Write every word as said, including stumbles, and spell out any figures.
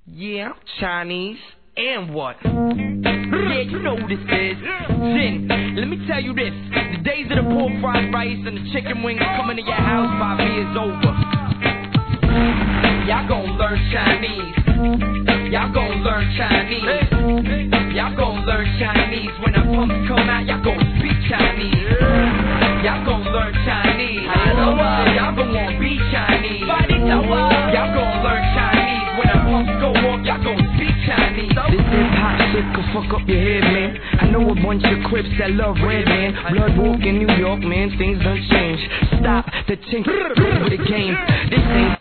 Yeah, I'm Chinese. And what? Yeah, you know who this is. Zin, let me tell you this. The days of the pork fried rice and the chicken wings coming to your house by me is over. Y'all gon' learn Chinese. Y'all gon' learn Chinese. Y'all gon' learn Chinese. When our pumps come out, y'all gon' speak Chinese. Y'all gon' learn Chinese. Y'all gon' want be Chinese. Y'all gon' learn Chinese. When our pumps go up, y'all gon' speak Chinese. This hip-hop shit could fuck up your head, man. I know a bunch of Crips that love red, man. Blood walk in New York, man, things done change. Stop the chink, over the game. This ain't